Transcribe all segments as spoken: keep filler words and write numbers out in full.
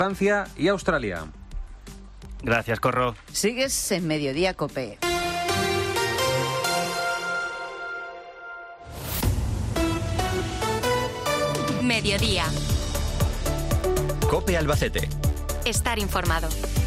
Francia y Australia. Gracias, Corro. Sigues en Mediodía COPE. Mediodía. COPE Albacete. Estar informado.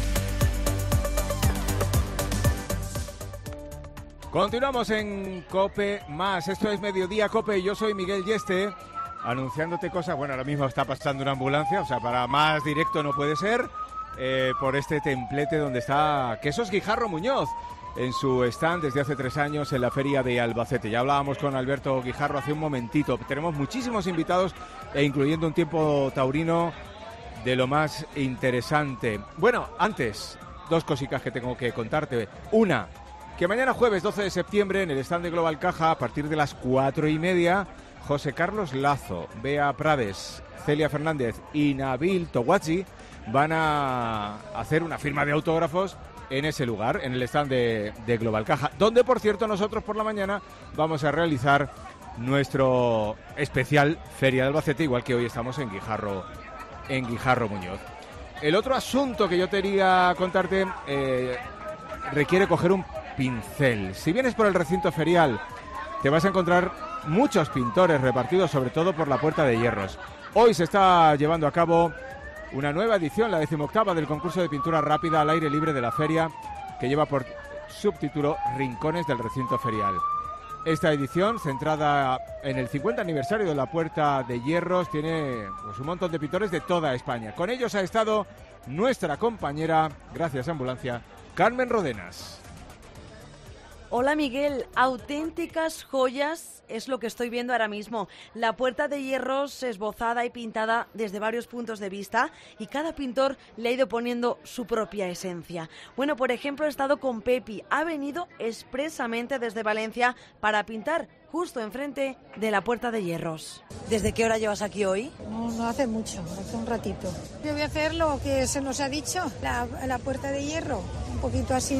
Continuamos en COPE más. Esto es Mediodía COPE. Yo soy Miguel Yeste, anunciándote cosas. Bueno, ahora mismo está pasando una ambulancia, o sea, para más directo no puede ser, eh, por este templete donde está Quesos Guijarro Muñoz, en su stand desde hace tres años en la feria de Albacete. Ya hablábamos con Alberto Guijarro hace un momentito. Tenemos muchísimos invitados, e incluyendo un tiempo taurino de lo más interesante. Bueno, antes, dos cositas que tengo que contarte. Una, que mañana jueves doce de septiembre en el stand de Global Caja, a partir de las cuatro y media, José Carlos Lazo, Bea Prades, Celia Fernández y Nabil Towachi van a hacer una firma de autógrafos en ese lugar, en el stand de, de Global Caja, donde, por cierto, nosotros por la mañana vamos a realizar nuestro especial Feria de Albacete, igual que hoy estamos en Guijarro, en Guijarro Muñoz. El otro asunto que yo quería contarte eh, requiere coger un pincel. Si vienes por el recinto ferial, te vas a encontrar muchos pintores repartidos, sobre todo por la Puerta de Hierros. Hoy se está llevando a cabo una nueva edición, la decimoctava, del concurso de pintura rápida al aire libre de la feria, que lleva por subtítulo Rincones del recinto ferial. Esta edición, centrada en el cincuenta aniversario de la Puerta de Hierros, tiene pues, un montón de pintores de toda España. Con ellos ha estado nuestra compañera, gracias a Ambulancia, Carmen Rodenas. Hola Miguel, auténticas joyas es lo que estoy viendo ahora mismo. La Puerta de Hierros esbozada y pintada desde varios puntos de vista, y cada pintor le ha ido poniendo su propia esencia. Bueno, por ejemplo, he estado con Pepi, ha venido expresamente desde Valencia para pintar justo enfrente de la Puerta de Hierros. ¿Desde qué hora llevas aquí hoy? No, no hace mucho, hace un ratito. Yo voy a hacer lo que se nos ha dicho, la, la Puerta de Hierro, un poquito así.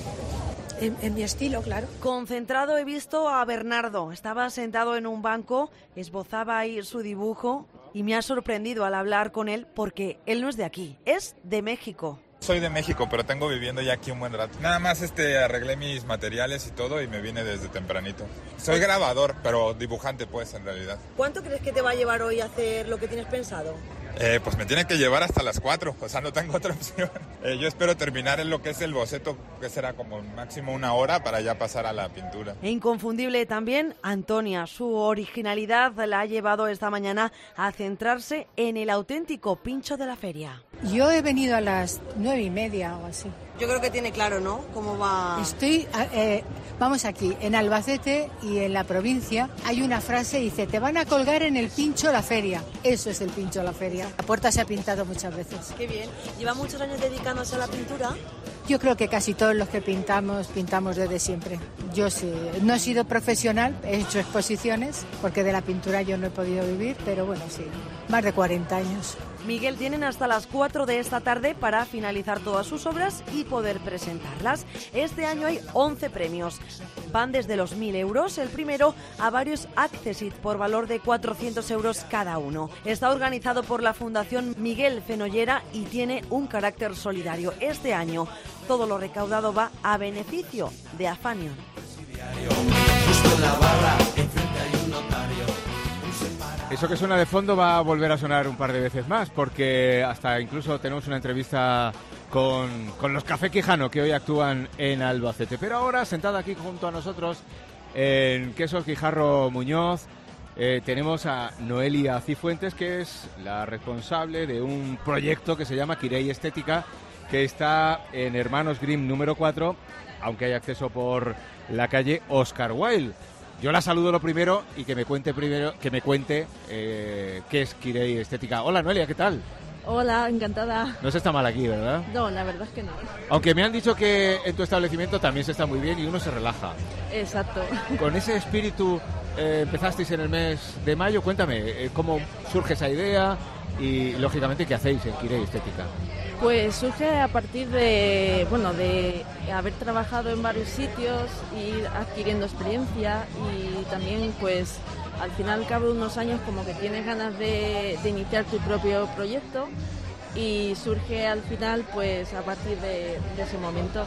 En, en mi estilo, claro. Concentrado he visto a Bernardo. Estaba sentado en un banco, esbozaba ahí su dibujo y me ha sorprendido al hablar con él porque él no es de aquí, es de México. Soy de México, pero tengo viviendo ya aquí un buen rato. Nada más este arreglé mis materiales y todo y me vine desde tempranito. Soy grabador, pero dibujante pues en realidad. ¿Cuánto crees que te va a llevar hoy a hacer lo que tienes pensado? Eh, pues me tiene que llevar hasta las cuatro, o sea, no tengo otra opción. Eh, yo espero terminar en lo que es el boceto, que será como máximo una hora para ya pasar a la pintura. E inconfundible también Antonia. Su originalidad la ha llevado esta mañana a centrarse en el auténtico pincho de la feria. Yo he venido a las nueve y media o así. Yo creo que tiene claro, ¿no? Cómo va... Estoy, eh, vamos aquí, en Albacete y en la provincia hay una frase, dice, te van a colgar en el pincho la feria. Eso es el pincho la feria. La puerta se ha pintado muchas veces. Qué bien. ¿Lleva muchos años dedicándose a la pintura? Yo creo que casi todos los que pintamos, pintamos desde siempre. Yo sí, no he sido profesional, he hecho exposiciones, porque de la pintura yo no he podido vivir, pero bueno, sí, más de cuarenta años. Miguel, tienen hasta las cuatro de esta tarde para finalizar todas sus obras y poder presentarlas. Este año hay once premios. Van desde los mil euros el primero a varios Accessit por valor de cuatrocientos euros cada uno. Está organizado por la Fundación Miguel Fenollera y tiene un carácter solidario. Este año todo lo recaudado va a beneficio de Afanion. Eso que suena de fondo va a volver a sonar un par de veces más, porque hasta incluso tenemos una entrevista con, con los Café Quijano, que hoy actúan en Albacete. Pero ahora, sentada aquí junto a nosotros en Quesos Guijarro Muñoz, eh, tenemos a Noelia Cifuentes, que es la responsable de un proyecto que se llama Kirei Estética, que está en Hermanos Grimm número cuatro, aunque hay acceso por la calle Oscar Wilde. Yo la saludo lo primero y que me cuente primero, que me cuente eh, qué es Kirei Estética. Hola Noelia, ¿qué tal? Hola, encantada. No se está mal aquí, ¿verdad? No, la verdad es que no. Aunque me han dicho que en tu establecimiento también se está muy bien y uno se relaja. Exacto. Con ese espíritu eh, empezasteis en el mes de mayo. Cuéntame, eh, ¿cómo surge esa idea y, lógicamente, qué hacéis en Kirei Estética? Pues surge a partir de, bueno, de haber trabajado en varios sitios y adquiriendo experiencia y también, pues, al final, al cabo de unos años, como que tienes ganas de, de iniciar tu propio proyecto y surge al final pues a partir de, de ese momento.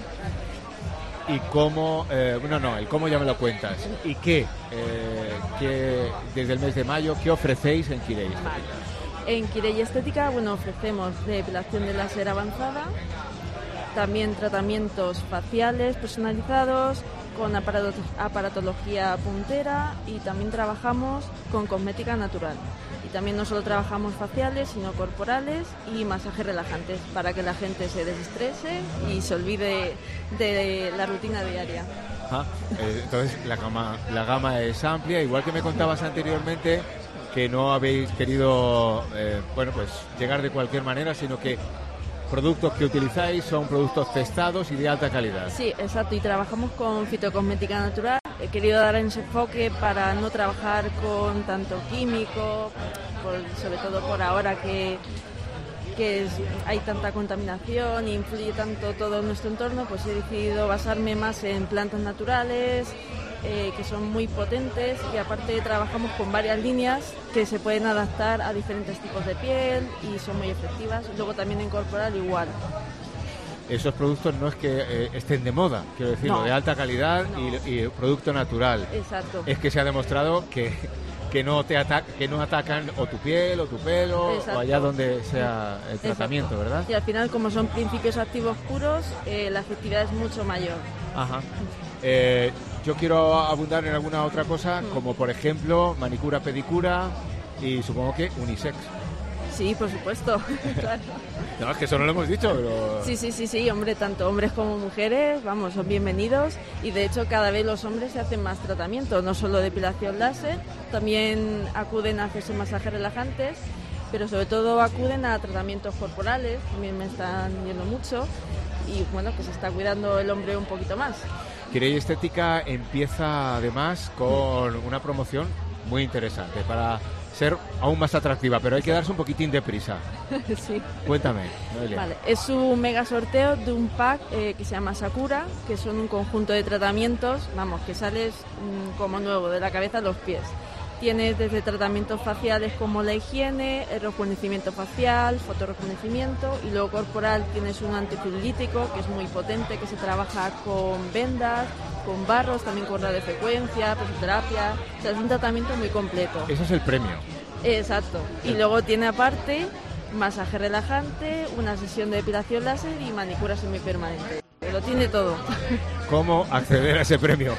¿Y cómo? Eh, no, no, el cómo ya me lo cuentas. ¿Y qué? Eh, ¿qué desde el mes de mayo, qué ofrecéis en Kirei Estética? Vale. En Kirei Estética, bueno, ofrecemos depilación de láser avanzada, también tratamientos faciales personalizados, con aparato- aparatología puntera, y también trabajamos con cosmética natural. Y también no solo trabajamos faciales, sino corporales y masajes relajantes para que la gente se desestrese y se olvide de la rutina diaria. Ajá. Eh, entonces la gama, la gama es amplia, igual que me contabas anteriormente que no habéis querido eh, bueno, pues llegar de cualquier manera, sino que productos que utilizáis son productos testados y de alta calidad. Sí, exacto, y trabajamos con fitocosmética natural. He querido dar ese enfoque para no trabajar con tanto químico, por, sobre todo por ahora que, que es, hay tanta contaminación e influye tanto todo en nuestro entorno, pues he decidido basarme más en plantas naturales, eh, que son muy potentes, y aparte trabajamos con varias líneas que se pueden adaptar a diferentes tipos de piel y son muy efectivas. Luego también en corporal igual. Esos productos no es que eh, estén de moda, quiero decirlo, No. de alta calidad No. y, y producto natural. Exacto. Es que se ha demostrado que, que, no te ata- que no atacan o tu piel o tu pelo Exacto. o allá donde sea el tratamiento, Exacto. ¿verdad? Y al final, como son principios activos puros, eh, la efectividad es mucho mayor. Ajá. Eh, yo quiero abundar en alguna otra cosa, como por ejemplo manicura, pedicura y supongo que unisex. Sí, por supuesto, claro. No, es que eso no lo hemos dicho, pero... Sí, sí, sí, sí, hombre, tanto hombres como mujeres, vamos, son bienvenidos, y de hecho cada vez los hombres se hacen más tratamientos, no solo depilación láser, también acuden a hacerse masajes relajantes, pero sobre todo acuden a tratamientos corporales, también me están viendo mucho, y bueno, pues se está cuidando el hombre un poquito más. Kirei Estética empieza además con una promoción muy interesante para ser aún más atractiva, pero hay que darse un poquitín de prisa. Sí. Cuéntame, Noelia. Vale, es un mega sorteo de un pack eh, que se llama Sakura, que son un conjunto de tratamientos, vamos, que sales mmm, como nuevo, de la cabeza a los pies. Tienes desde tratamientos faciales como la higiene, el rejuvenecimiento facial, fotorrejuvenecimiento, y luego corporal tienes un anticelulítico que es muy potente, que se trabaja con vendas, con barros, también con radiofrecuencia, presoterapia, o sea, es un tratamiento muy completo. Ese es el premio. Exacto, y luego tiene aparte masaje relajante, una sesión de depilación láser y manicura semipermanente. Lo tiene todo. ¿Cómo acceder a ese premio?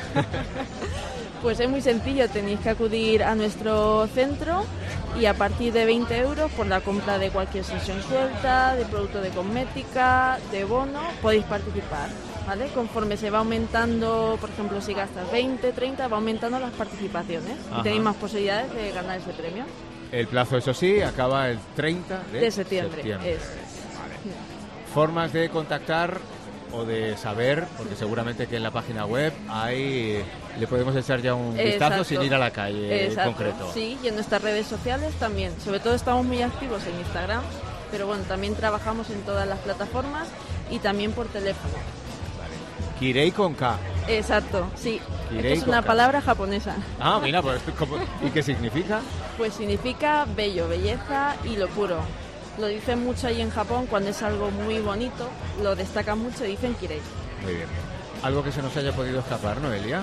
Pues es muy sencillo, tenéis que acudir a nuestro centro y a partir de veinte euros por la compra de cualquier sesión suelta, de producto de cosmética, de bono, podéis participar, ¿vale? Conforme se va aumentando, por ejemplo, si gastas veinte, treinta, va aumentando las participaciones. Ajá. Y tenéis más posibilidades de ganar ese premio. El plazo, eso sí, acaba el treinta de, De septiembre, septiembre. eso es. Vale. Formas de contactar o de saber, porque seguramente que en la página web hay, le podemos echar ya un vistazo Exacto. sin ir a la calle Exacto. en concreto. Sí, y en nuestras redes sociales también. Sobre todo estamos muy activos en Instagram, pero bueno, también trabajamos en todas las plataformas y también por teléfono. Kirei con K. Exacto, sí. Kirei Esto es con una K. palabra japonesa. Ah, mira, pues, ¿cómo? ¿Y qué significa? Pues significa bello, belleza y lo puro. Lo dicen mucho ahí en Japón cuando es algo muy bonito, lo destacan mucho y dicen Kirei. Muy bien. Algo que se nos haya podido escapar, Noelia.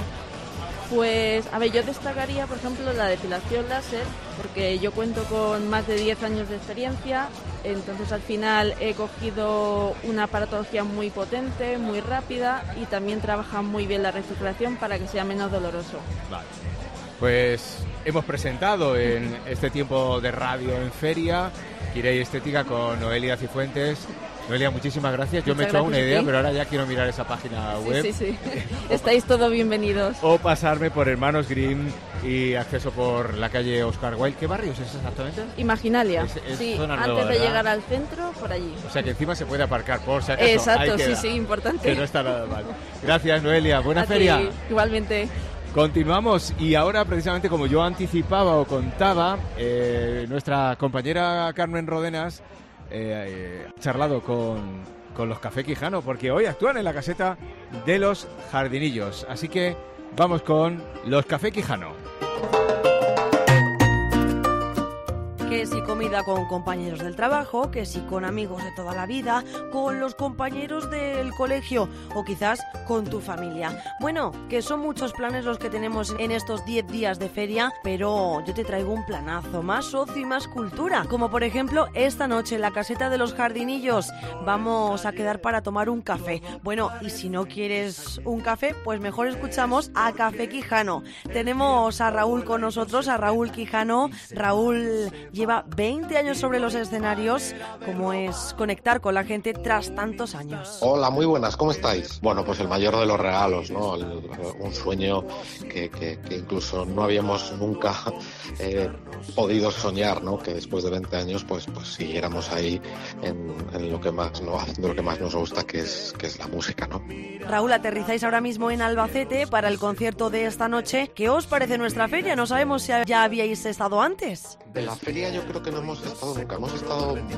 Pues, a ver, yo destacaría, por ejemplo, la depilación láser, porque yo cuento con más de diez años de experiencia, entonces al final he cogido una aparatología muy potente, muy rápida, y también trabaja muy bien la recirculación para que sea menos doloroso. Vale. Pues hemos presentado en este tiempo de radio en feria Kirei Estética con Noelia Cifuentes. Noelia, muchísimas gracias. Yo Muchas me he hecho una gracias a idea, ti. pero ahora ya quiero mirar esa página Sí, web. sí, sí. Estáis todos bienvenidos. O pasarme por Hermanos Grimm y acceso por la calle Oscar Wilde. ¿Qué barrios es exactamente? Imaginalia. Es- es Sí, zona antes nueva, de ¿verdad? llegar al centro, por allí. O sea que encima se puede aparcar por si acaso. Exacto, Ahí sí, queda. sí, importante. Que no está nada mal. Gracias, Noelia. Buena A ti, feria. igualmente. Continuamos y ahora precisamente como yo anticipaba o contaba, eh, nuestra compañera Carmen Rodenas eh, eh, ha charlado con, con los Café Quijano porque hoy actúan en la caseta de los Jardinillos. Así que vamos con los Café Quijano. Que si comida con compañeros del trabajo, que si con amigos de toda la vida, con los compañeros del colegio o quizás con tu familia. Bueno, que son muchos planes los que tenemos en estos diez días de feria, pero yo te traigo un planazo, más ocio y más cultura. Como por ejemplo esta noche en la caseta de los Jardinillos. Vamos a quedar para tomar un café. Bueno, y si no quieres un café, pues mejor escuchamos a Café Quijano. Tenemos a Raúl con nosotros, a Raúl Quijano. Raúl lleva veinte años sobre los escenarios. ¿Cómo es conectar con la gente tras tantos años? Hola, muy buenas, ¿cómo estáis? Bueno, pues el mayor de los regalos, ¿no? El, un sueño que, que, que incluso no habíamos nunca eh, podido soñar, ¿no? Que después de veinte años pues, pues siguiéramos ahí en, en lo que más, ¿no? Haciendo lo que más nos gusta, que es, que es la música, ¿no? Raúl, aterrizáis ahora mismo en Albacete para el concierto de esta noche. ¿Qué os parece nuestra feria? No sabemos si ya habíais estado antes. De la feria yo creo que no hemos estado nunca. Hemos estado en,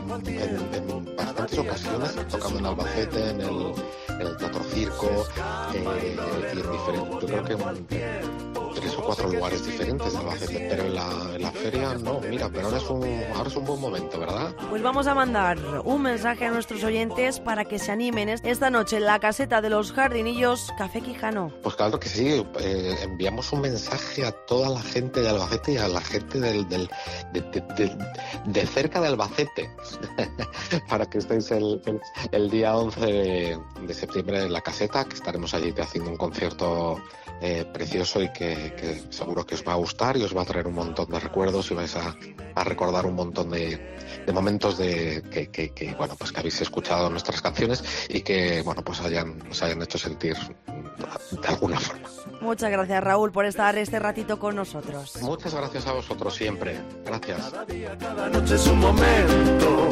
en bastantes ocasiones tocando en Albacete, en el, en el Teatro Circo, eh, y en diferentes, yo creo que en tres o cuatro lugares diferentes de Albacete, pero en la, en la feria no. Mira, pero ahora es un, ahora es un buen momento, ¿verdad? Pues vamos a mandar un mensaje a nuestros oyentes para que se animen esta noche en la caseta de los Jardinillos, Café Quijano. Pues claro que sí, eh, enviamos un mensaje a toda la gente de Albacete y a la gente del, del, de, de, de, de cerca de Albacete para que estéis el, el, el día once de, de septiembre en la caseta, que estaremos allí haciendo un concierto eh, precioso y que, que seguro que os va a gustar y os va a traer un montón de recuerdos y vais a, a recordar un montón de, de momentos de que, que, que bueno pues que habéis escuchado nuestras canciones y que bueno pues hayan os hayan hecho sentir de alguna forma. Muchas gracias, Raúl, por estar este ratito con nosotros. Muchas gracias a vosotros siempre. Gracias. Cada día, cada noche es un momento.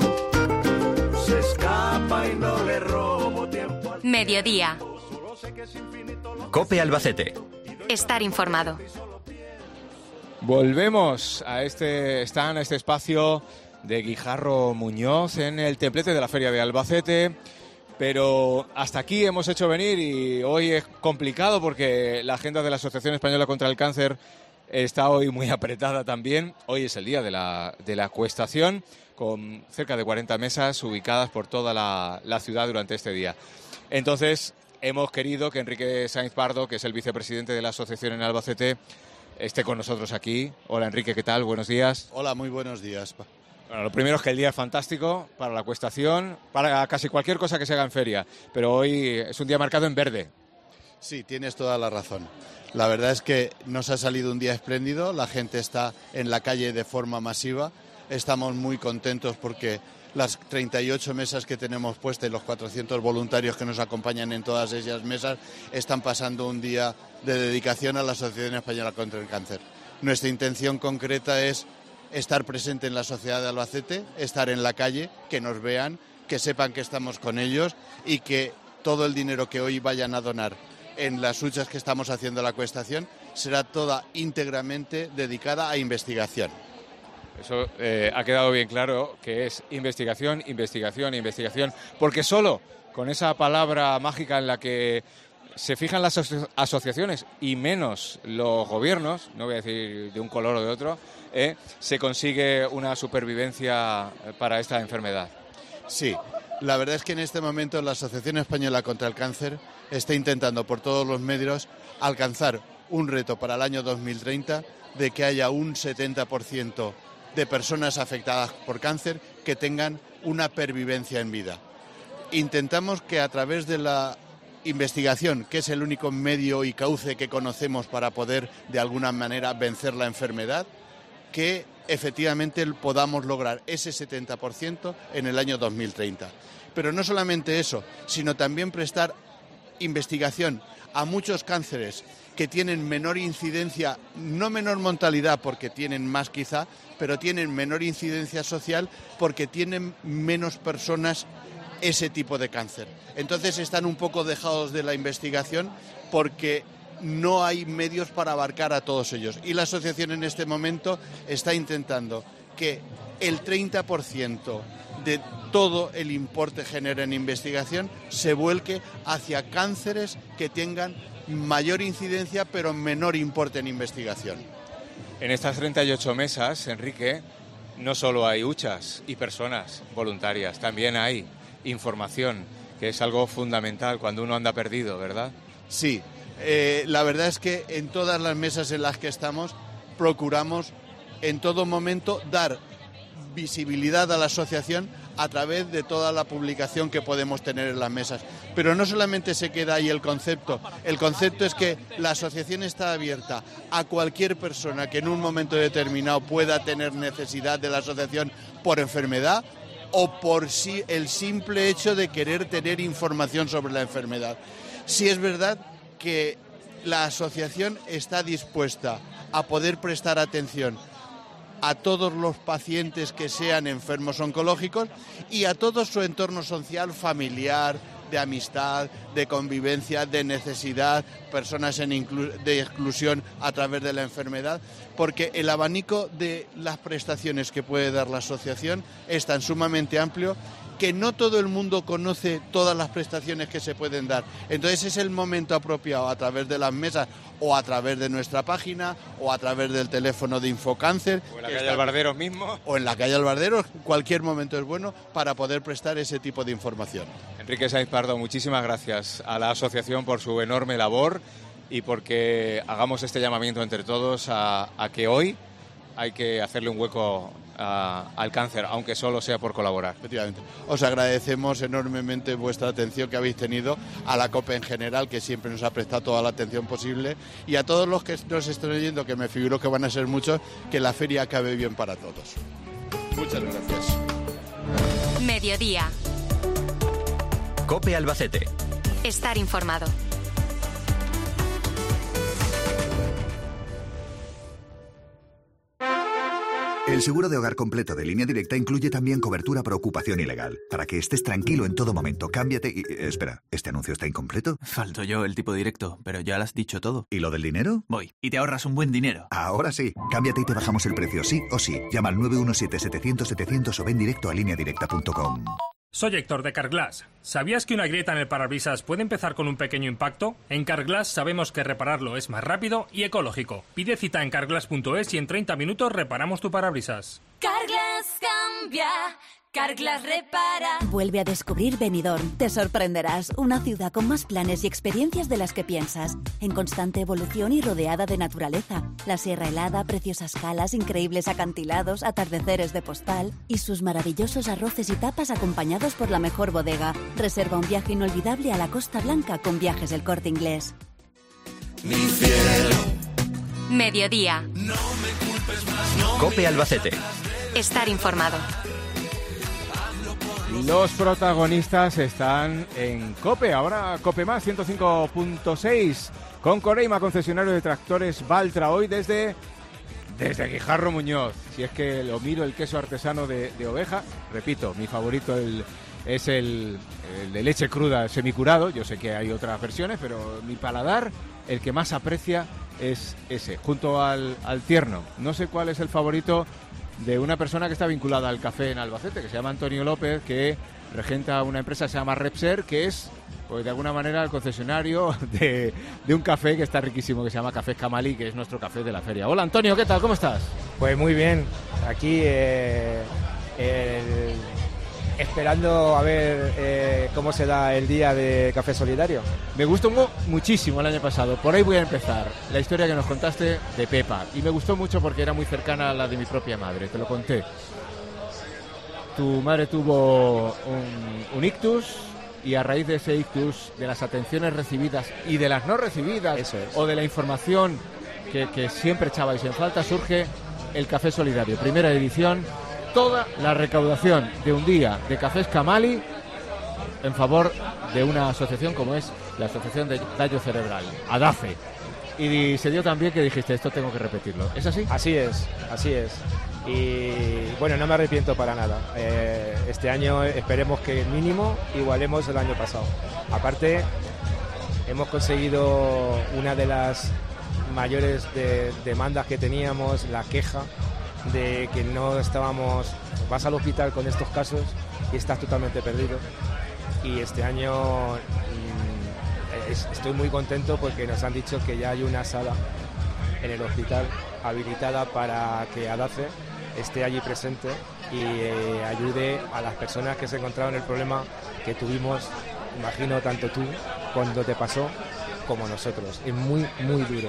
Se escapa y no le robo tiempo. Mediodía. COPE Albacete. Estar informado. Volvemos a este stand, a este espacio de Guijarro Muñoz en el templete de la Feria de Albacete. Pero hasta aquí hemos hecho venir y hoy es complicado porque la agenda de la Asociación Española contra el Cáncer está hoy muy apretada también. Hoy es el día de la, de la acuestación, con cerca de cuarenta mesas ubicadas por toda la, la ciudad durante este día. Entonces, hemos querido que Enrique Sainz Pardo, que es el vicepresidente de la asociación en Albacete, esté con nosotros aquí. Hola, Enrique, ¿qué tal? Buenos días. Hola, muy buenos días. Bueno, lo primero es que el día es fantástico para la acuestación, para casi cualquier cosa que se haga en feria, pero hoy es un día marcado en verde. Sí, tienes toda la razón. La verdad es que nos ha salido un día espléndido, la gente está en la calle de forma masiva, estamos muy contentos porque las treinta y ocho mesas que tenemos puestas y los cuatrocientos voluntarios que nos acompañan en todas esas mesas están pasando un día de dedicación a la Asociación Española contra el Cáncer. Nuestra intención concreta es estar presente en la sociedad de Albacete, estar en la calle, que nos vean, que sepan que estamos con ellos y que todo el dinero que hoy vayan a donar en las luchas que estamos haciendo en la acuestación será toda íntegramente dedicada a investigación. Eso eh, ha quedado bien claro, que es investigación, investigación, investigación, porque solo con esa palabra mágica en la que se fijan las aso- asociaciones y menos los gobiernos, no voy a decir de un color o de otro, eh, se consigue una supervivencia para esta enfermedad. Sí, la verdad es que en este momento la Asociación Española contra el Cáncer está intentando por todos los medios alcanzar un reto para el año dos mil treinta de que haya un setenta por ciento de personas afectadas por cáncer que tengan una pervivencia en vida. Intentamos que a través de la investigación, que es el único medio y cauce que conocemos para poder de alguna manera vencer la enfermedad, que efectivamente podamos lograr ese setenta por ciento en el año dos mil treinta. Pero no solamente eso, sino también prestar investigación a muchos cánceres que tienen menor incidencia, no menor mortalidad porque tienen más quizá, pero tienen menor incidencia social porque tienen menos personas ese tipo de cáncer. Entonces están un poco dejados de la investigación porque no hay medios para abarcar a todos ellos. Y la asociación en este momento está intentando que el treinta por ciento de todo el importe generado en investigación se vuelque hacia cánceres que tengan mayor incidencia pero menor importe en investigación. En estas treinta y ocho mesas, Enrique, no solo hay huchas y personas voluntarias, también hay información, que es algo fundamental cuando uno anda perdido, ¿verdad? Sí, eh, la verdad es que en todas las mesas en las que estamos procuramos en todo momento dar visibilidad a la asociación a través de toda la publicación que podemos tener en las mesas. Pero no solamente se queda ahí el concepto, el concepto es que la asociación está abierta a cualquier persona que en un momento determinado pueda tener necesidad de la asociación por enfermedad o por sí, el simple hecho de querer tener información sobre la enfermedad. Sí es verdad que la asociación está dispuesta a poder prestar atención a todos los pacientes que sean enfermos oncológicos y a todo su entorno social, familiar, de amistad, de convivencia, de necesidad, personas en inclu- de exclusión a través de la enfermedad, porque el abanico de las prestaciones que puede dar la asociación es tan sumamente amplio que no todo el mundo conoce todas las prestaciones que se pueden dar. Entonces es el momento apropiado a través de las mesas o a través de nuestra página o a través del teléfono de Infocáncer. O en la calle Albarderos mismo. O en la calle Albarderos, cualquier momento es bueno para poder prestar ese tipo de información. Enrique Sainz Pardo, muchísimas gracias a la asociación por su enorme labor y porque hagamos este llamamiento entre todos a, a que hoy hay que hacerle un hueco a, al cáncer, aunque solo sea por colaborar. Efectivamente. Os agradecemos enormemente vuestra atención que habéis tenido, a la COPE en general, que siempre nos ha prestado toda la atención posible, y a todos los que nos estén oyendo, que me figuro que van a ser muchos, que la feria acabe bien para todos. Muchas gracias. Mediodía. COPE Albacete. Estar informado. El seguro de hogar completo de Línea Directa incluye también cobertura por ocupación ilegal. Para que estés tranquilo en todo momento, cámbiate y... Espera, ¿este anuncio está incompleto? Falto yo el tipo directo, pero ya lo has dicho todo. ¿Y lo del dinero? Voy, y te ahorras un buen dinero. Ahora sí. Cámbiate y te bajamos el precio, sí o sí. Llama al nueve uno siete, setecientos, setecientos o ven directo a línea directa punto com. Soy Héctor de Carglass. ¿Sabías que una grieta en el parabrisas puede empezar con un pequeño impacto? En Carglass sabemos que repararlo es más rápido y ecológico. Pide cita en carglass punto es y en treinta minutos reparamos tu parabrisas. Carglass cambia, Carglass repara. Vuelve a descubrir Benidorm. Te sorprenderás. Una ciudad con más planes y experiencias de las que piensas. En constante evolución y rodeada de naturaleza. La sierra helada, preciosas calas, increíbles acantilados, atardeceres de postal y sus maravillosos arroces y tapas acompañados por la mejor bodega. Reserva un viaje inolvidable a la Costa Blanca con Viajes El Corte Inglés. Mi cielo. Mediodía. No me culpes más, no COPE Albacete. Estar informado. Los protagonistas están en COPE, ahora COPE más ciento cinco punto seis, con Coreima, concesionario de tractores Valtra, hoy desde, desde Guijarro Muñoz. Si es que lo miro, el queso artesano de, de oveja, repito, mi favorito el, es el, el de leche cruda semicurado, yo sé que hay otras versiones, pero mi paladar, el que más aprecia es ese, junto al, al tierno. No sé cuál es el favorito de una persona que está vinculada al café en Albacete, que se llama Antonio López, que regenta una empresa que se llama Repser, que es, pues de alguna manera, el concesionario de, de un café que está riquísimo, que se llama Cafés Camalí, que es nuestro café de la feria. Hola Antonio, ¿qué tal? ¿Cómo estás? Pues muy bien, aquí eh, el, esperando a ver eh, cómo se da el día de Café Solidario. Me gustó muchísimo el año pasado, por ahí voy a empezar, la historia que nos contaste de Pepa, y me gustó mucho porque era muy cercana a la de mi propia madre, te lo conté. Tu madre tuvo un, un ictus, y a raíz de ese ictus, de las atenciones recibidas y de las no recibidas, Eso es. o de la información que, que siempre echabais en falta, surge el Café Solidario, primera edición. Toda la recaudación de un día de Cafés Camalí en favor de una asociación como es la Asociación de Daño Cerebral, ADACE. Y se dio también que dijiste, esto tengo que repetirlo. ¿Es así? Así es, así es. Y bueno, no me arrepiento para nada. Eh, este año esperemos que mínimo igualemos el año pasado. Aparte, hemos conseguido una de las mayores de, demandas que teníamos, la queja de que no estábamos, vas al hospital con estos casos y estás totalmente perdido. Y este año mmm, es, estoy muy contento porque nos han dicho que ya hay una sala en el hospital habilitada para que ADACE esté allí presente y eh, ayude a las personas que se encontraban en el problema que tuvimos, imagino, tanto tú cuando te pasó como nosotros. Es muy, muy duro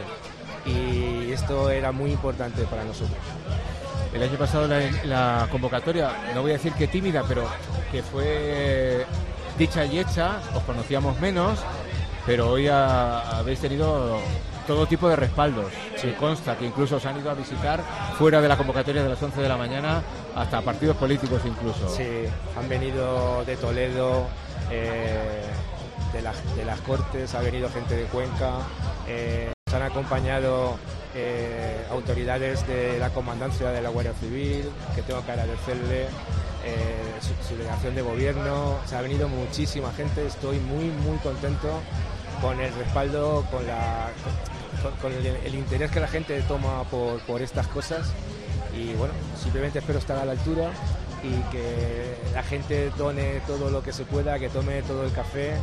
y esto era muy importante para nosotros. El año pasado la, la convocatoria, no voy a decir que tímida, pero que fue dicha y hecha, os conocíamos menos, pero hoy ha, habéis tenido todo tipo de respaldos. Sí. Me consta que incluso os han ido a visitar fuera de la convocatoria de las once de la mañana, hasta partidos políticos incluso. Sí, han venido de Toledo, eh, de, la, de las Cortes, ha venido gente de Cuenca, eh, nos han acompañado eh, autoridades de la Comandancia de la Guardia Civil, que tengo que agradecerle, eh, su, su delegación de gobierno, o sea, ha venido muchísima gente, estoy muy, muy contento con el respaldo, con, la, con, con el, el interés que la gente toma por, por estas cosas y bueno, simplemente espero estar a la altura y que la gente done todo lo que se pueda, que tome todo el café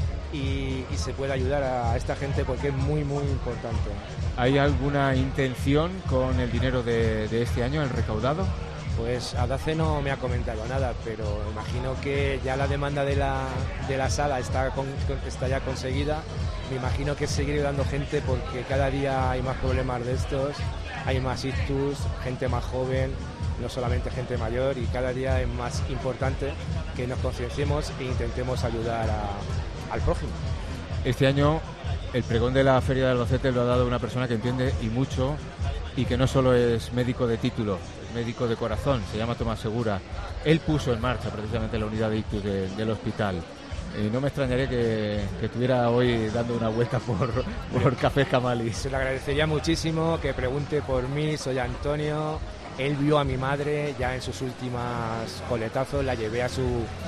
y, y se pueda ayudar a esta gente porque es muy, muy importante. ¿Hay alguna intención con el dinero de, de este año, el recaudado? Pues Adace no me ha comentado nada, pero imagino que ya la demanda de la, de la sala está, con, está ya conseguida. Me imagino que seguiré dando gente porque cada día hay más problemas de estos, hay más ictus, gente más joven, no solamente gente mayor, y cada día es más importante que nos concienciemos e intentemos ayudar a, al prójimo. Este año el pregón de la Feria de Albacete lo ha dado una persona que entiende y mucho, y que no solo es médico de título, es médico de corazón, se llama Tomás Segura. Él puso en marcha precisamente la unidad de ictus de, del hospital. Eh, no me extrañaría que, que estuviera hoy dando una vuelta por, por Cafés Camali. Se lo agradecería muchísimo que pregunte por mí, soy Antonio. Él vio a mi madre ya en sus últimas coletazos, la llevé a su,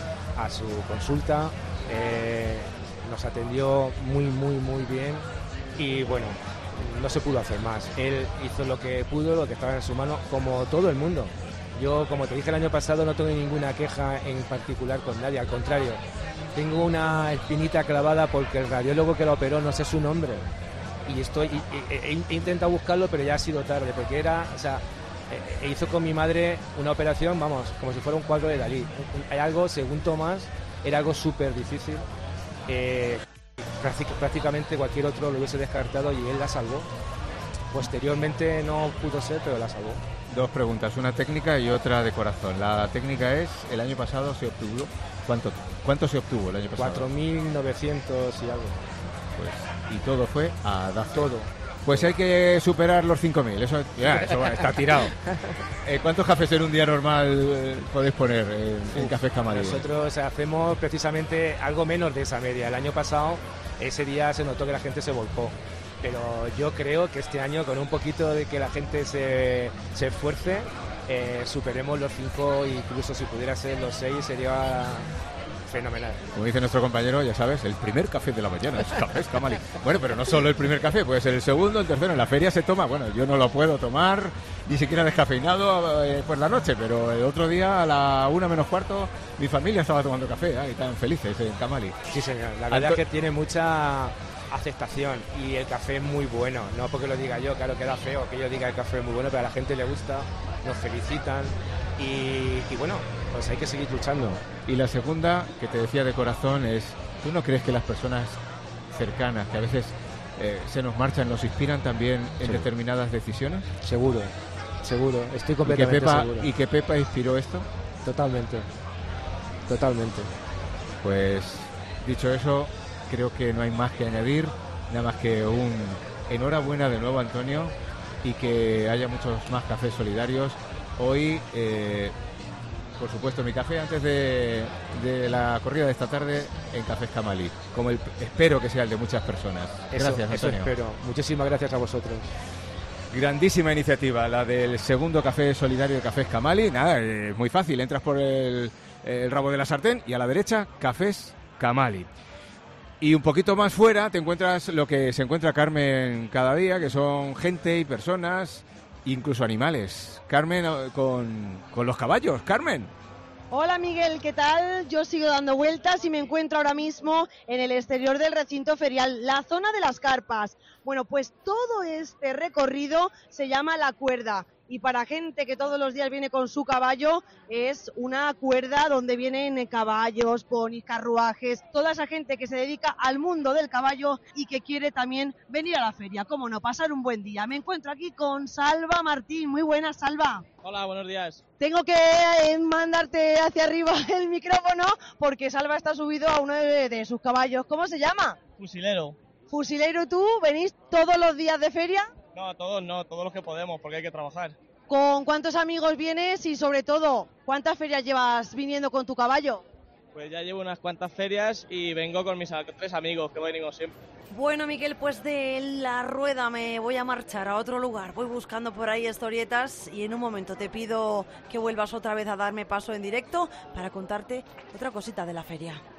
a su consulta, eh, nos atendió muy, muy, muy bien y bueno, no se pudo hacer más. Él hizo lo que pudo, lo que estaba en su mano, como todo el mundo. Yo, como te dije el año pasado, no tengo ninguna queja en particular con nadie, al contrario. Tengo una espinita clavada porque el radiólogo que la operó no sé su nombre. Y estoy y, y, he, he intentado buscarlo, pero ya ha sido tarde, porque era, o sea, eh, hizo con mi madre una operación, vamos, como si fuera un cuadro de Dalí. Hay algo, según Tomás, era algo súper difícil. Eh, prácticamente cualquier otro lo hubiese descartado y él la salvó. Posteriormente no pudo ser, pero la salvó. Dos preguntas, una técnica y otra de corazón. La técnica es, el año pasado se obtuvo, ¿cuánto, cuánto se obtuvo el año pasado? cuatro mil novecientos y algo. Pues, y todo fue a dar todo. Pues hay que superar los cinco mil, eso, ya, eso está tirado. Eh, ¿Cuántos cafés en un día normal eh, podéis poner en, en Cafés Camali? Nosotros hacemos precisamente algo menos de esa media. El año pasado, ese día se notó que la gente se volcó. Pero yo creo que este año, con un poquito de que la gente se, se esfuerce, eh, superemos los cinco, incluso si pudiera ser los seis, sería fenomenal. Como dice nuestro compañero, ya sabes, el primer café de la mañana es Cafés Camali. Bueno, pero no solo el primer café, puede ser el segundo, el tercero. En la feria se toma, bueno, yo no lo puedo tomar ni siquiera descafeinado eh, por la noche, pero el otro día a la una menos cuarto mi familia estaba tomando café, ¿eh? Y estaban felices en Camali. Sí, señor, la verdad Anto- es que tiene mucha aceptación y el café es muy bueno, no porque lo diga yo, claro, queda feo que yo diga el café es muy bueno, pero a la gente le gusta, nos felicitan y, y bueno, pues hay que seguir luchando. Y la segunda, que te decía de corazón, es, ¿tú no crees que las personas cercanas, que a veces eh, se nos marchan, nos inspiran también en sí. determinadas decisiones? Seguro, seguro, estoy completamente ¿Y que Pepa, seguro. ¿Y que Pepa inspiró esto? Totalmente, totalmente. Pues, dicho eso, creo que no hay más que añadir, nada más que un enhorabuena de nuevo, Antonio, y que haya muchos más cafés solidarios. Hoy, eh, por supuesto, mi café antes de, de la corrida de esta tarde en Cafés Camali, como el, espero que sea el de muchas personas. Eso, gracias, Antonio. Eso espero. Muchísimas gracias a vosotros. Grandísima iniciativa, la del segundo café solidario de Cafés Camali. Nada, es muy fácil, entras por el, el rabo de la sartén y a la derecha, Cafés Camali. Y un poquito más fuera te encuentras lo que se encuentra Carmen cada día, que son gente y personas, incluso animales. Carmen con, con los caballos. Carmen. Hola Miguel, ¿qué tal? Yo sigo dando vueltas y me encuentro ahora mismo en el exterior del recinto ferial, la zona de las carpas. Bueno, pues todo este recorrido se llama La Cuerda y para gente que todos los días viene con su caballo es una cuerda donde vienen caballos, ponis, carruajes, toda esa gente que se dedica al mundo del caballo y que quiere también venir a la feria, cómo no, pasar un buen día. Me encuentro aquí con Salva Martín. Muy buenas, Salva. Hola, buenos días. Tengo que mandarte hacia arriba el micrófono porque Salva está subido a uno de, de sus caballos. ¿Cómo se llama? Fusilero. Fusilero, ¿tú venís todos los días de feria? No, todos no, todos los que podemos porque hay que trabajar. ¿Con cuántos amigos vienes y sobre todo, cuántas ferias llevas viniendo con tu caballo? Pues ya llevo unas cuantas ferias y vengo con mis tres amigos que venimos siempre. Bueno, Miguel, pues de la rueda me voy a marchar a otro lugar. Voy buscando por ahí historietas y en un momento te pido que vuelvas otra vez a darme paso en directo para contarte otra cosita de la feria.